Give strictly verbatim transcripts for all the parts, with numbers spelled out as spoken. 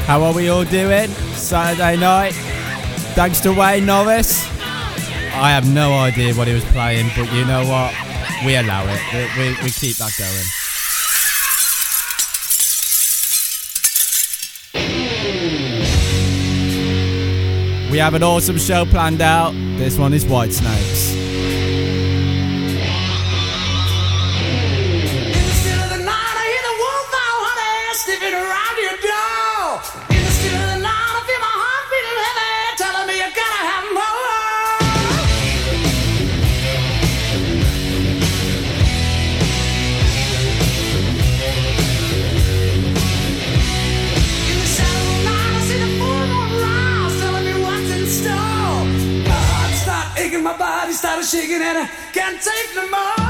How are we all doing? Saturday night. Thanks to Wayne Norris. I have no idea what he was playing, but you know what? We allow it. We, we, we keep that going. We have an awesome show planned out. This one is Whitesnakes. My body started shaking and I can't take no more.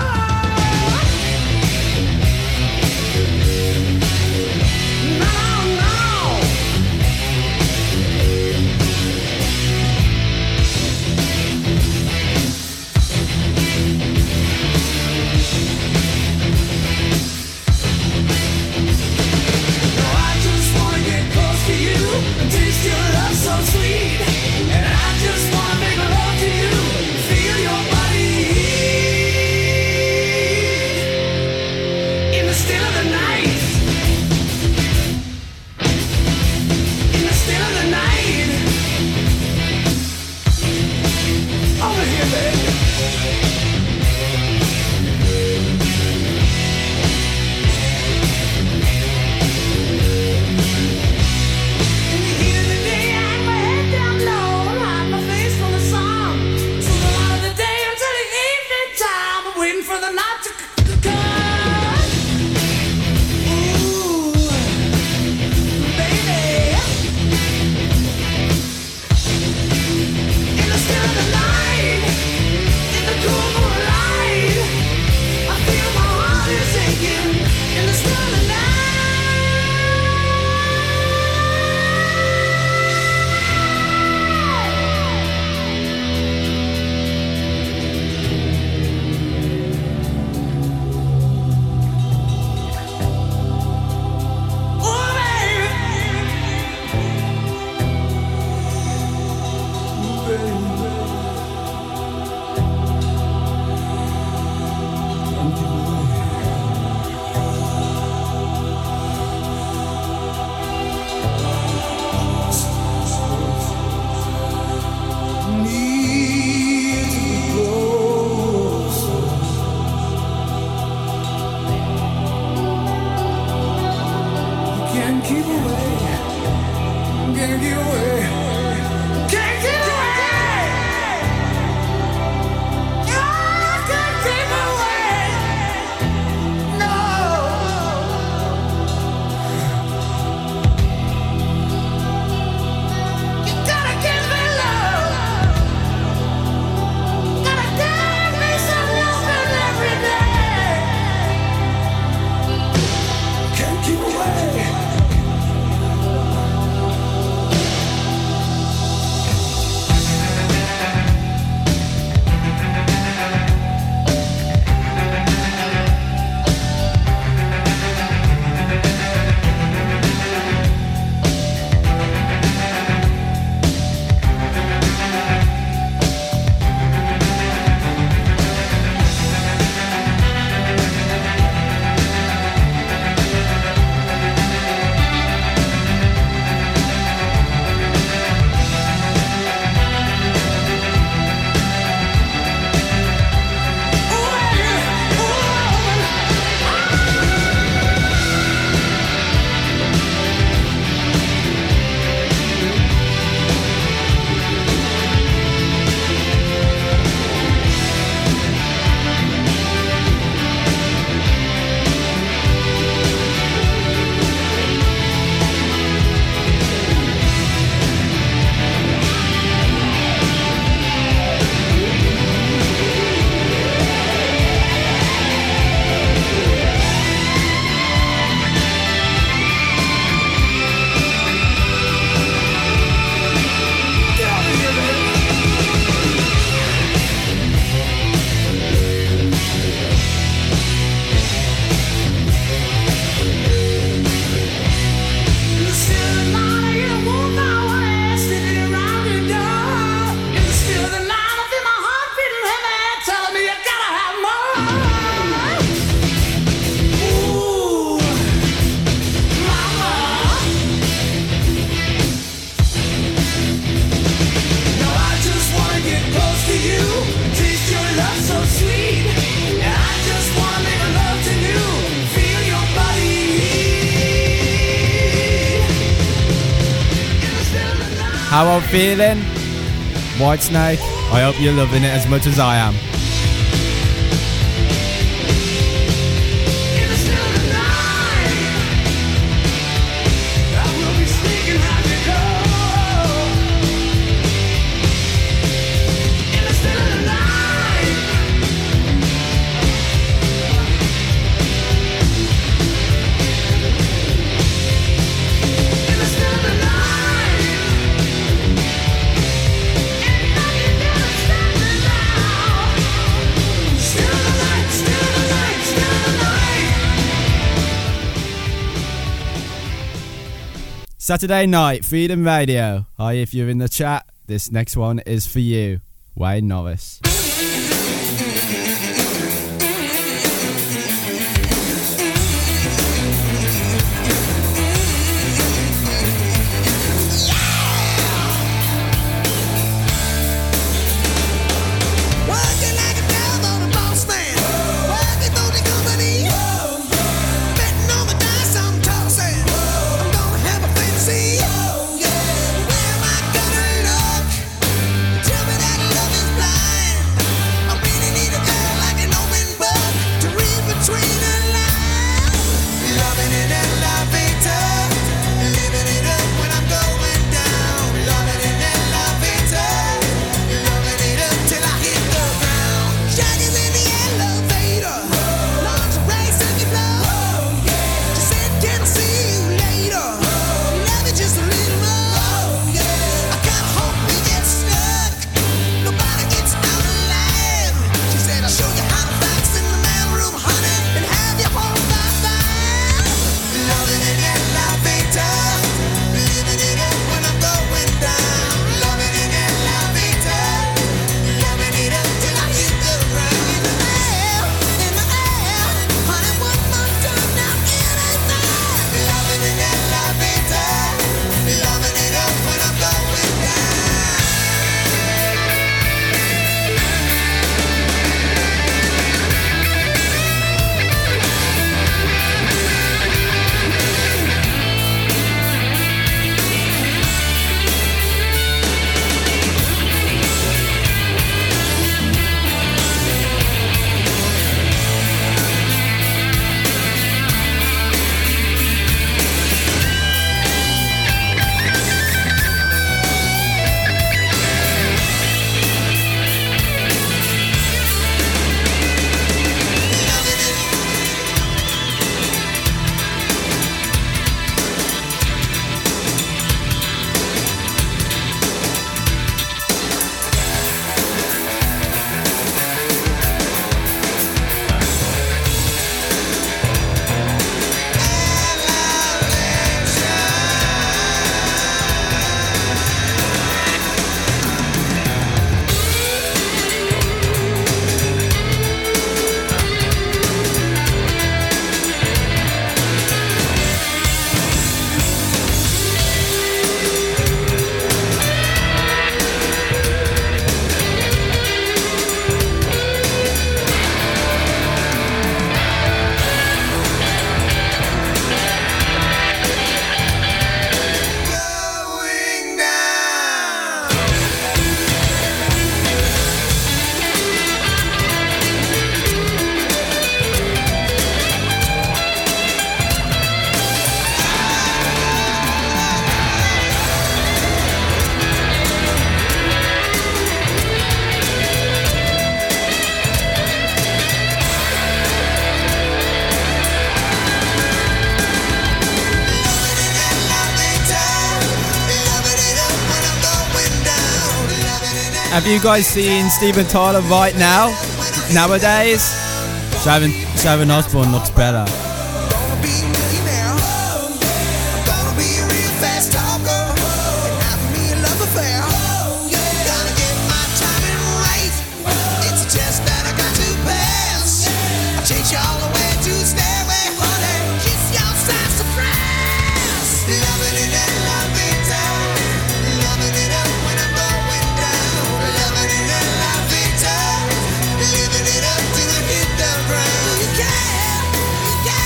how I'm feeling. Whitesnake, I hope you're loving it as much as I am. Saturday night, Freedom Radio. Hi, if you're in the chat, this next one is for you, Wayne Norris. Have you guys seen Steven Tyler right now? Nowadays? Sharon, Sharon Osbourne looks better. Yeah.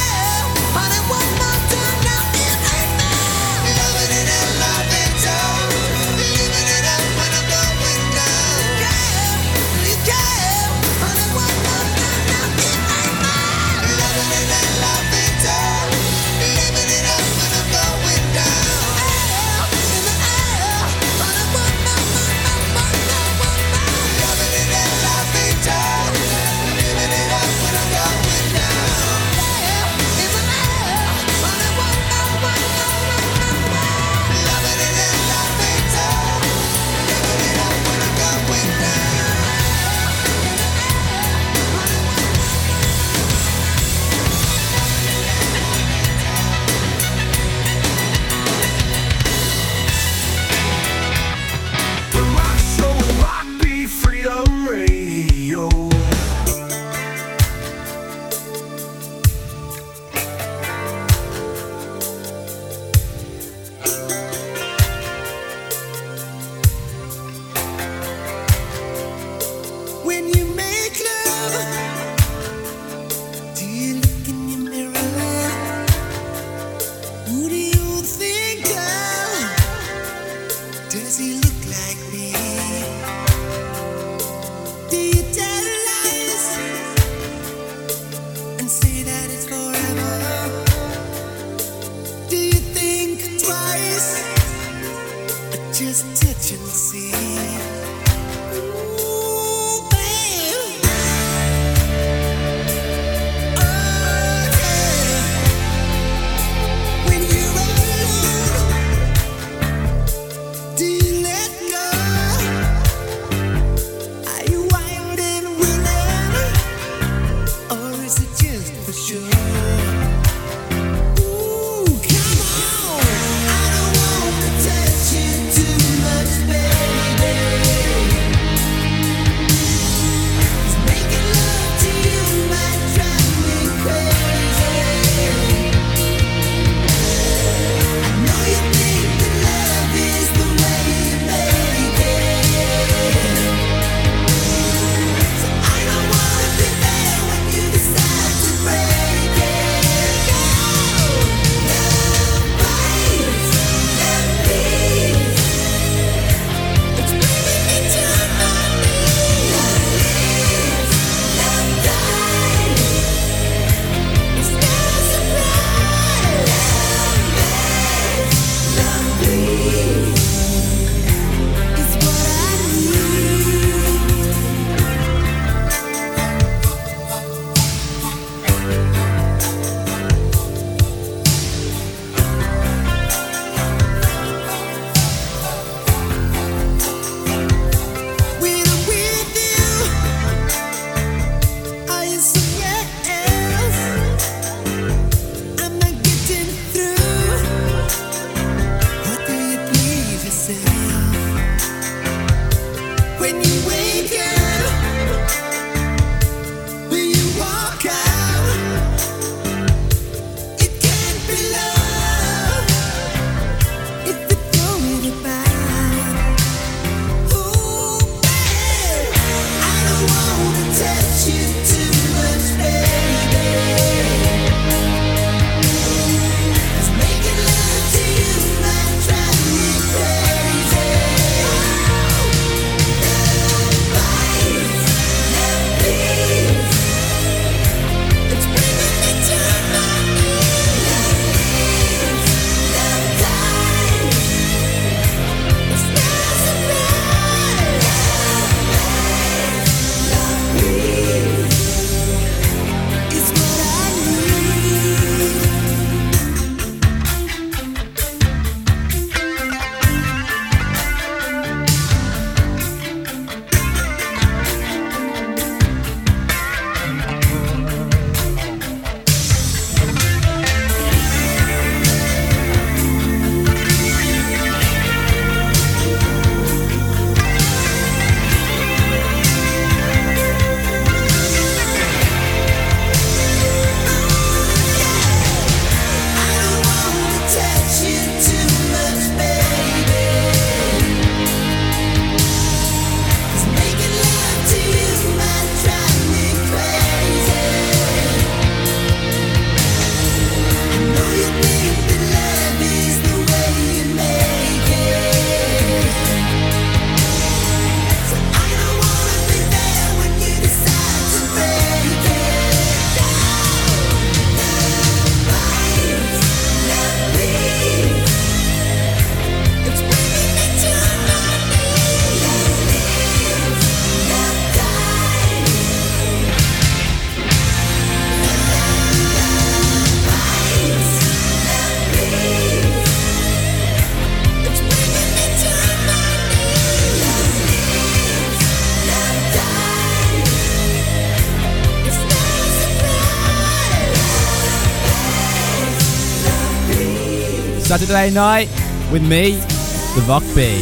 Saturday night with me, the Vok B.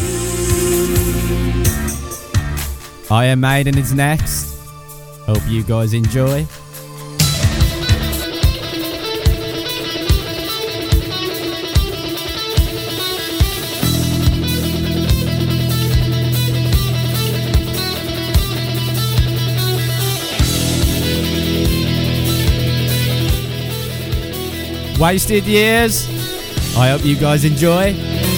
Iron Maiden is next. Hope you guys enjoy. Wasted Years. I hope you guys enjoy.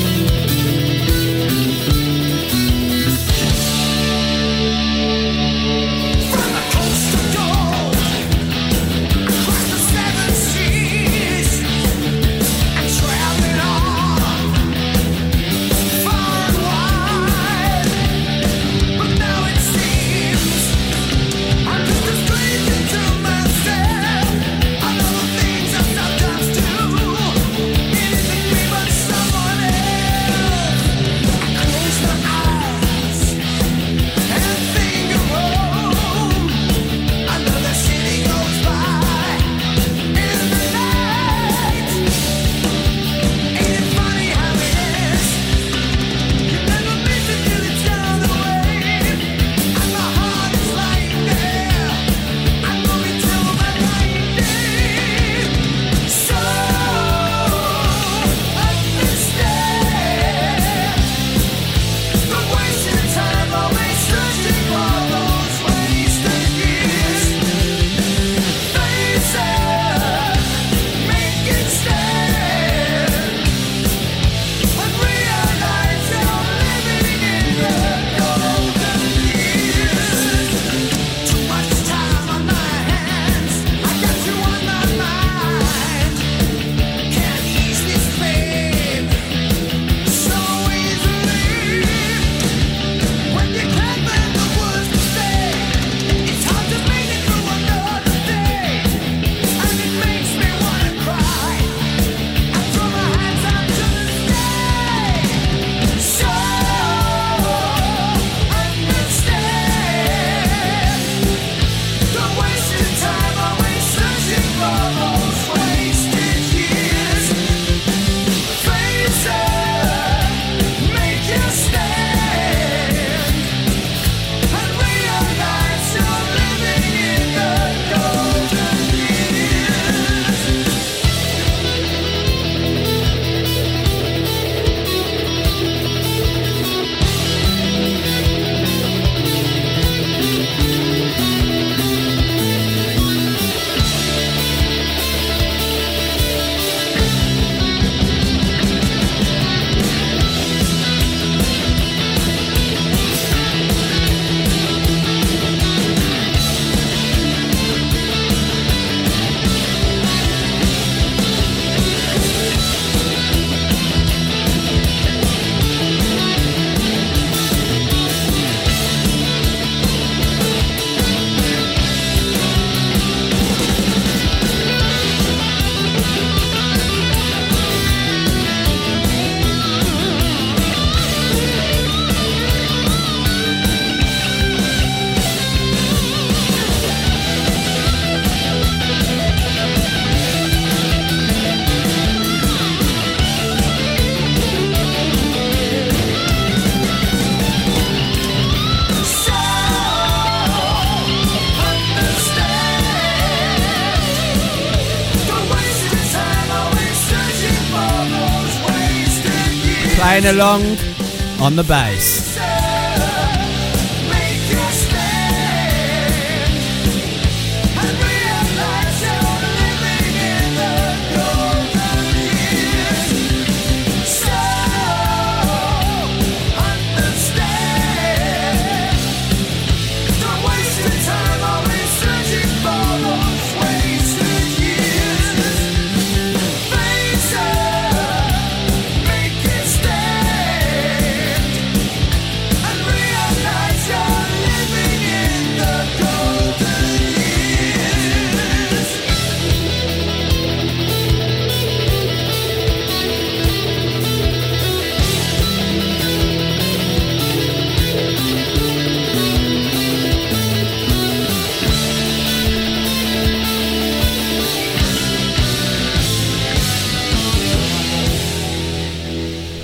Playing along on the bass.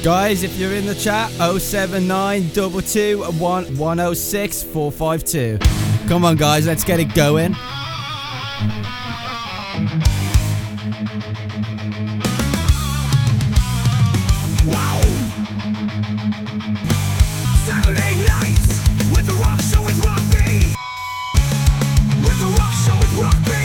Guys, if you're in the chat, oh seven nine two two one one oh six four five two. Come on, guys, let's get it going. Wow! Saturday nights with the rock show with Rock B. With the rock show with Rock B.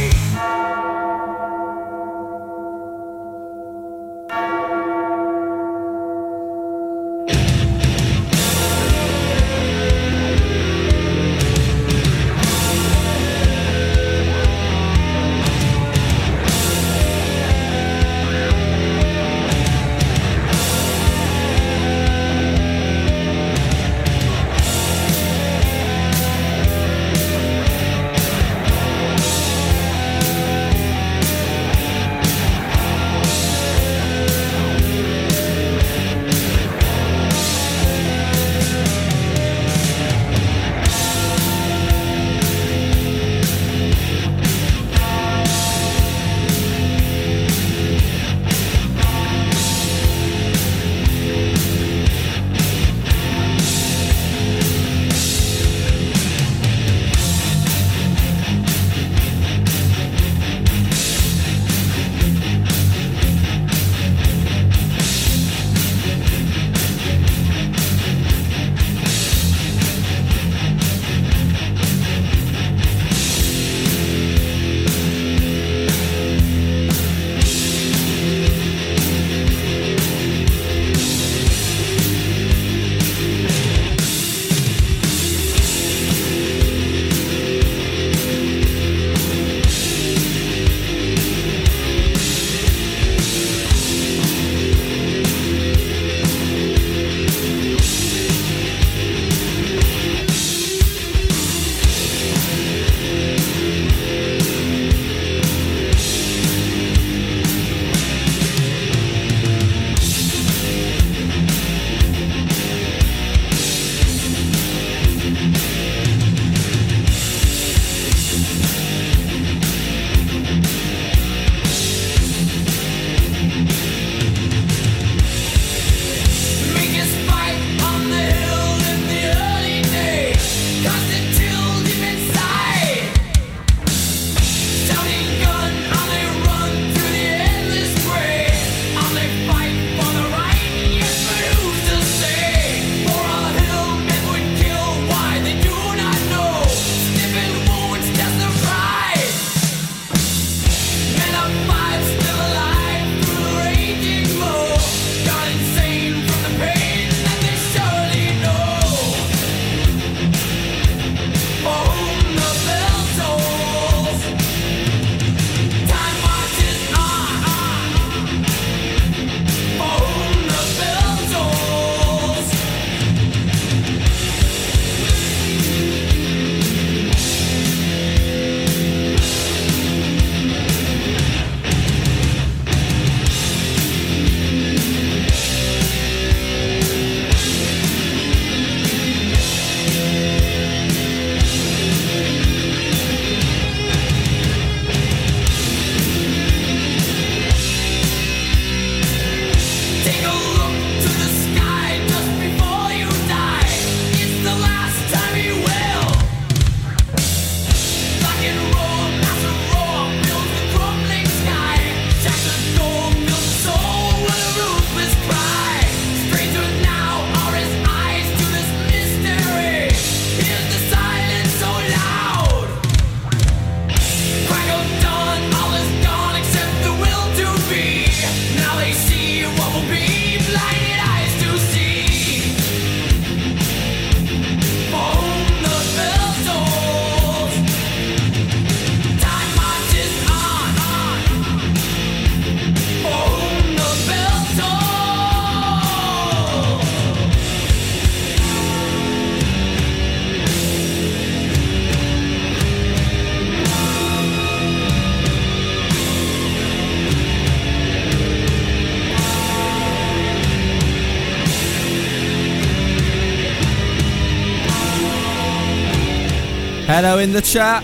Hello in the chat.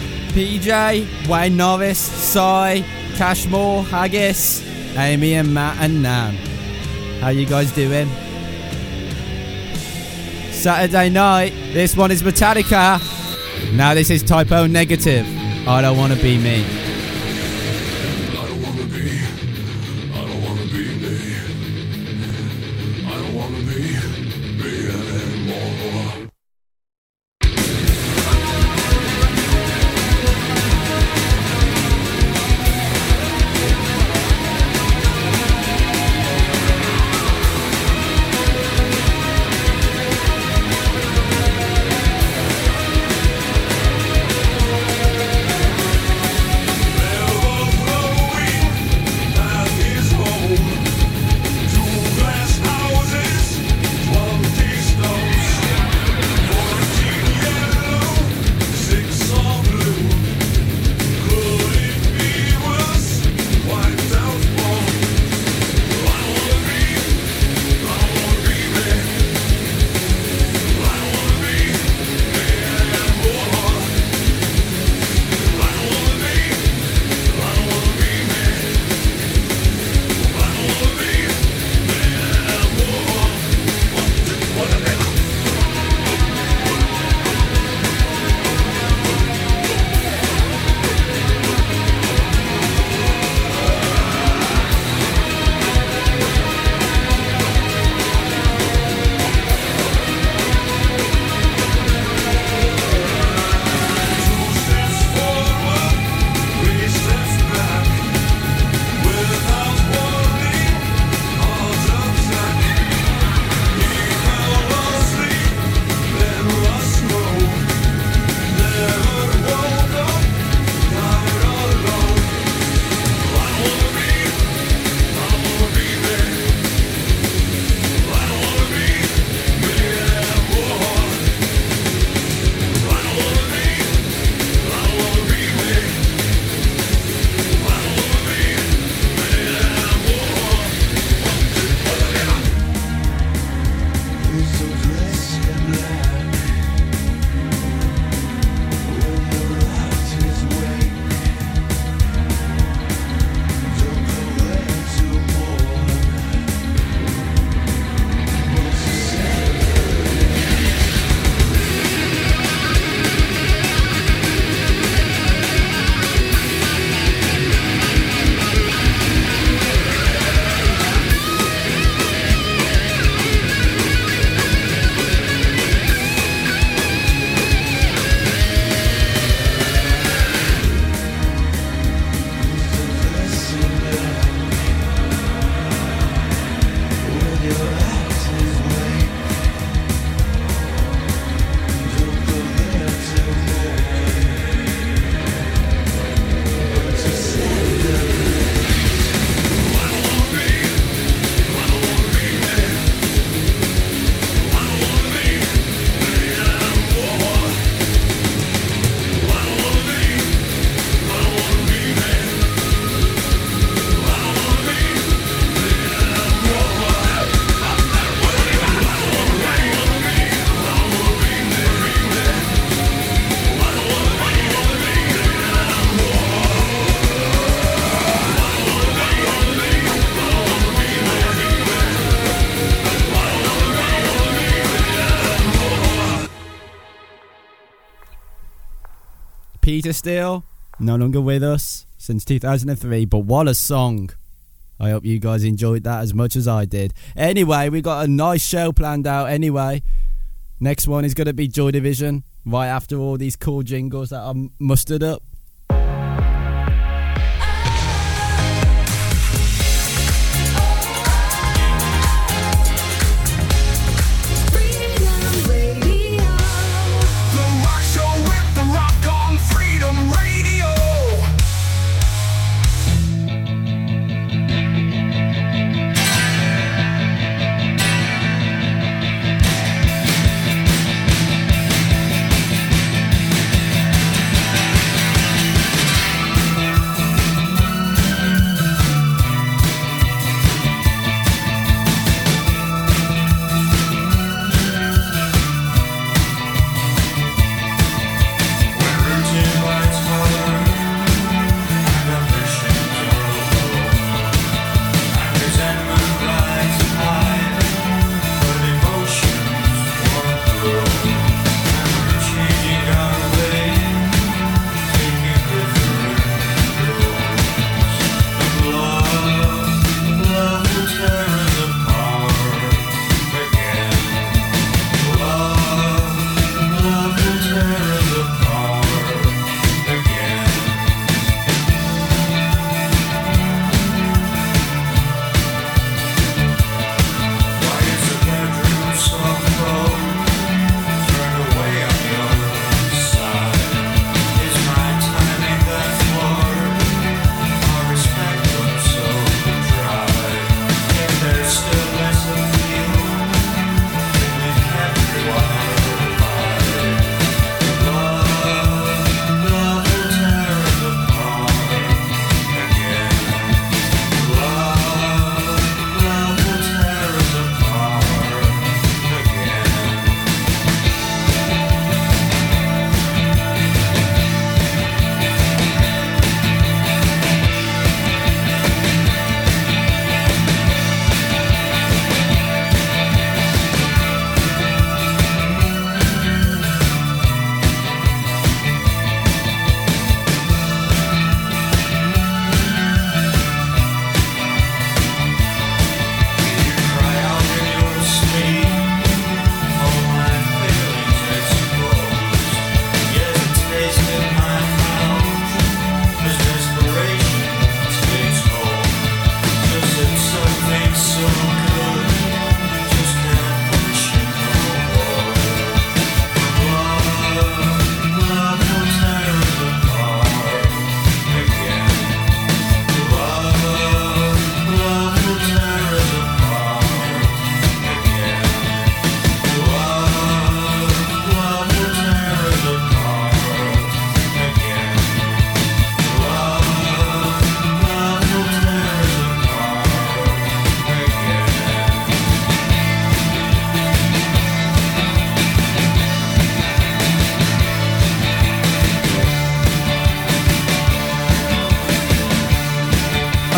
P J, Wayne Norris, Sai, Cashmore, Haggis, Amy and Matt and Nan. How you guys doing? Saturday night. This one is Metallica. Now this is Typo Negative. I don't want to be me. Peter Steele, no longer with us since two thousand three, but what a song. I hope you guys enjoyed that as much as I did. Anyway, we got a nice show planned out anyway. Next one is going to be Joy Division, right after all these cool jingles that I mustered up. We'll be right back.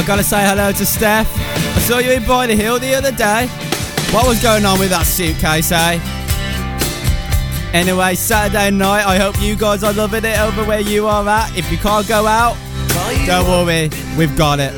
I gotta say hello to Steph. I saw you in By the Hill the other day. What was going on with that suitcase, eh? Anyway, Saturday night, I hope you guys are loving it over where you are at. If you can't go out, don't worry, we've got it.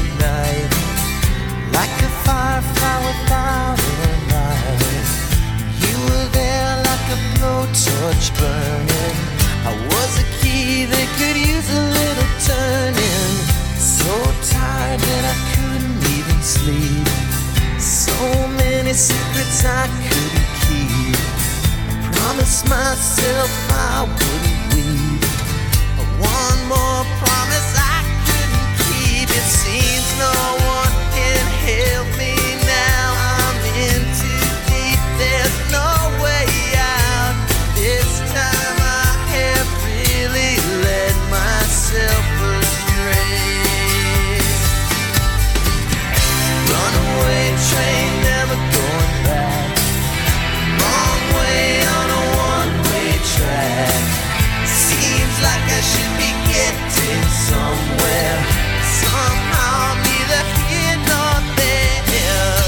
Like a firefly without a light, you were there like a blowtorch burning. I was a key that could use a little turning. So tired that I couldn't even sleep. So many secrets I couldn't keep. I promised myself I wouldn't weep. One more promise I couldn't keep. It seems no one can help me now. I'm in too deep. There's no way out. This time I have really let myself astray. Runaway train, never going back. Wrong way on a one-way track. Seems like I should be getting somewhere. Somehow I'm neither here nor there.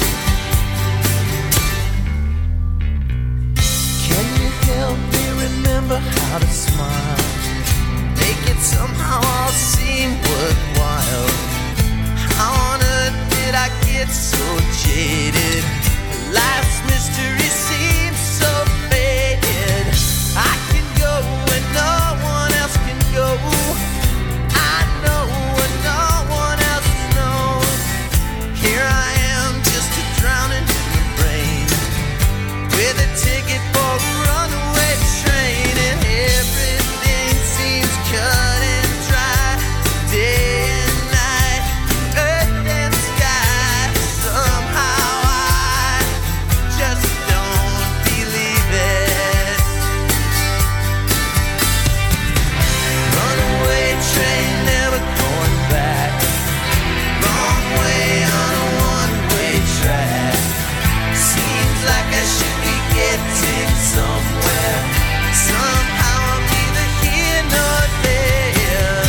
Can you help me remember how to smile? Make it somehow all seem worthwhile. How on earth did I get so jaded? Life's mystery seems so faded. I can go when no one else can go. I know when no one else knows. Here I am, just a drowning in the rain, with a ticket for a runaway train, and everything seems cut and dry. Day and night, earth and sky. Somehow I just don't believe it. Runaway train, never going back. Wrong way on a one-way track. Seems like I should be getting somewhere. Somehow I'm neither here nor there.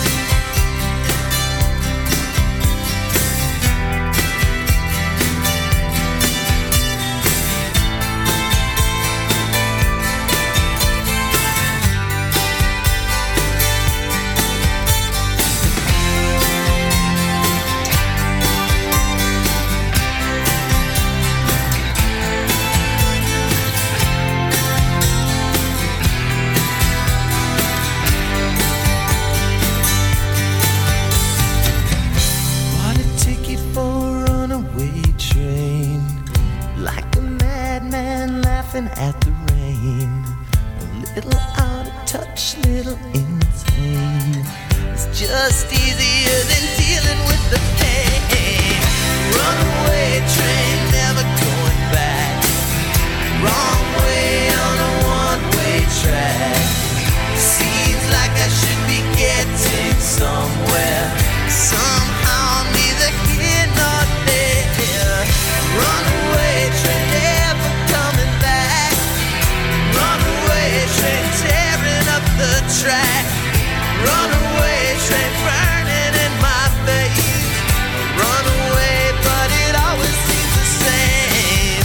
Bought a ticket for a runaway train, like a madman laughing at the rain. A little out of touch, little insane. It's just easier than dealing with the pain. Runaway train, never going back. Wrong way on a one-way track. Seems like I should be getting somewhere. Somehow I'm neither here nor there. Runaway train, never coming back. Runaway train, tearing up the track. Runaway train, burning in my face. Runaway, but it always seems the same.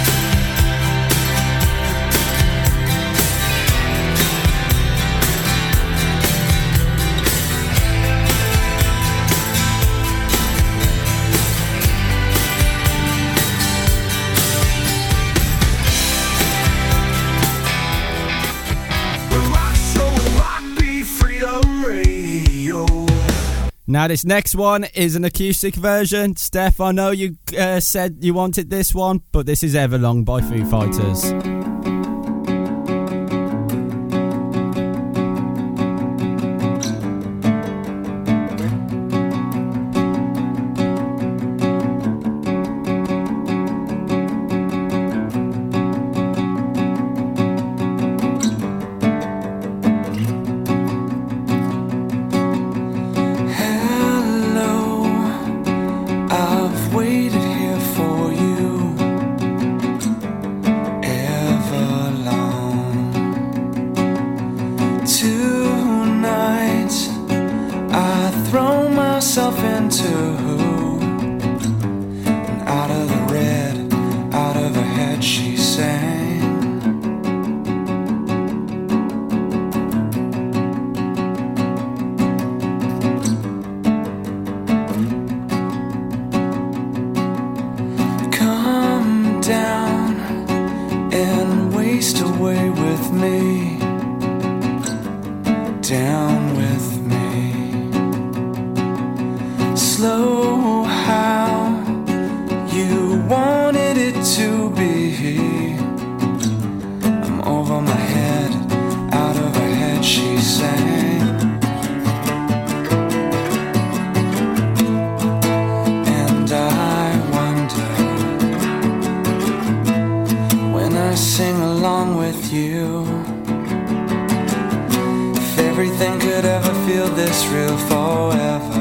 Rock show, rock beat, freedom radio. Now this next one is an acoustic version. Steph, I know you uh, said you wanted this one, but this is Everlong by Foo Fighters. Hello, I've waited here for you ever long. Tonight I throw myself into east away with me, down with me. Slow how you wanted it to be. I'm over my head, out of her head, she sang. And I wonder, when I sing along with you, if everything could ever feel this real forever.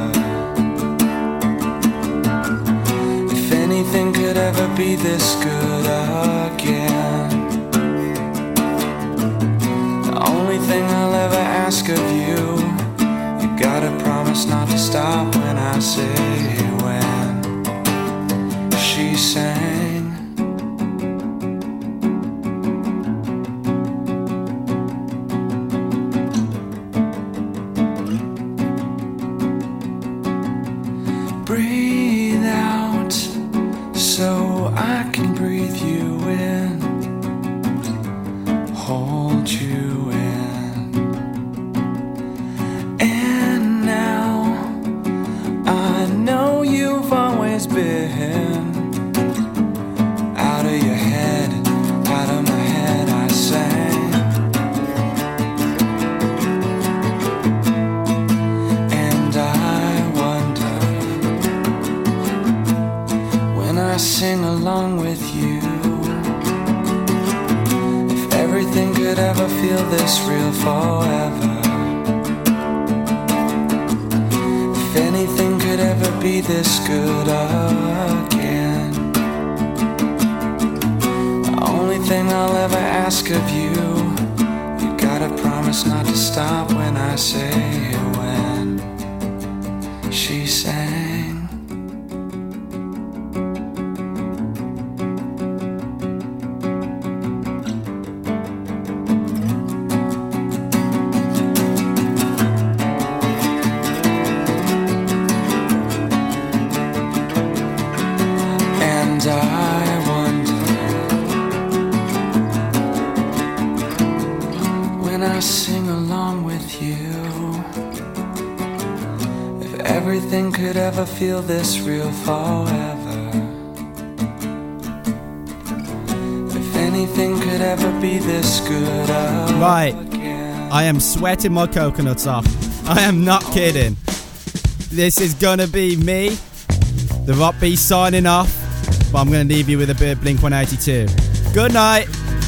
Anything could ever be this good again. The only thing I'll ever ask of you, you gotta promise not to stop when I say when. She sang. Breathe out so I can breathe you in, hold you in. And now I know you've always been out of your head, out of my head I sang. And I wonder, when I sing along with you, if everything could ever feel this real forever. If anything could ever be this good again. The only thing I'll ever ask of you, you gotta promise not to stop when I say when. She sang. And I wonder, when I sing along with you, if everything could ever feel this real forever. If anything could ever be this good again. Right, I am sweating my coconuts off. I am not kidding. This is gonna be me, the Rock B, signing off. But I'm going to leave you with a bit of Blink one eighty-two. Good night.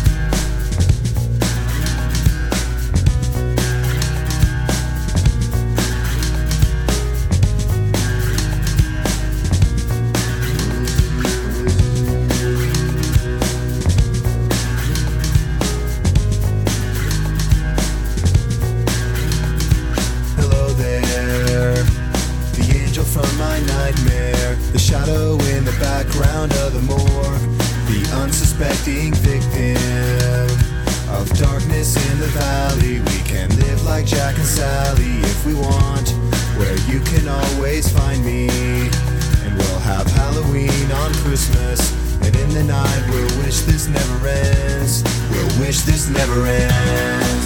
Hello there, the angel from my nightmare, the shadow in the background of the morgue, the unsuspecting victim of darkness in the valley. We can live like Jack and Sally if we want, where you can always find me. And we'll have Halloween on Christmas, and in the night we'll wish this never ends. We'll wish this never ends.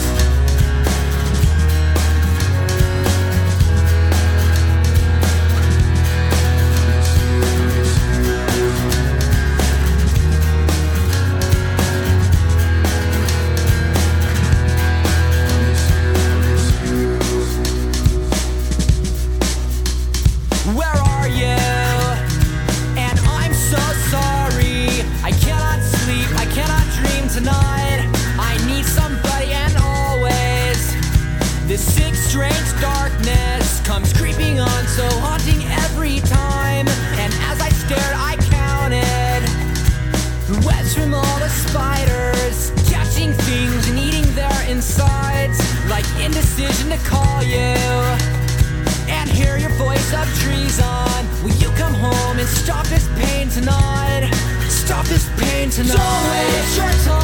Where are you? And I'm so sorry. I cannot sleep, I cannot dream tonight. I need somebody, and always this sick, strange darkness comes creeping on, so haunting every time. And as I stared, I counted the webs from all the spiders, catching things and eating their insides, like indecision to call you and hear your voice of treason. Will you come home and stop this pain tonight? Stop this pain tonight. Don't waste your time.